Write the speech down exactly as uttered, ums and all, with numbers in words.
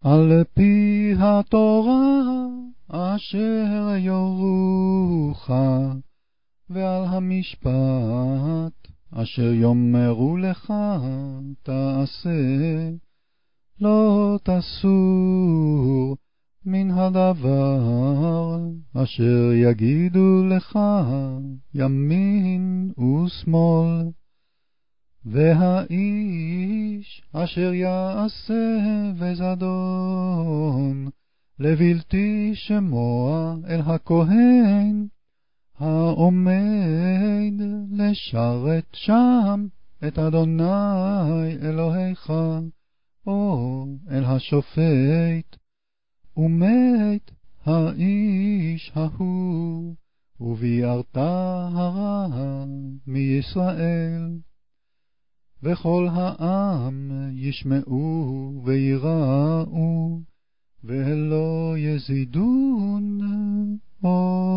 על פי התורה אשר יורוך, ועל המשפט אשר יאמרו לך תעשה, לא תסור מן הדבר אשר יגידו לך ימין ושמאל. והאיש אשר יעשה בזדון לבלתי שמוע אל הכהן העומד לשרת שם את אדוני אלוהיך, או אל השופט, ומת האיש ההוא, וביערת הרע מישראל. וכל העם ישמעו ויראו, ולא יזידון עוד.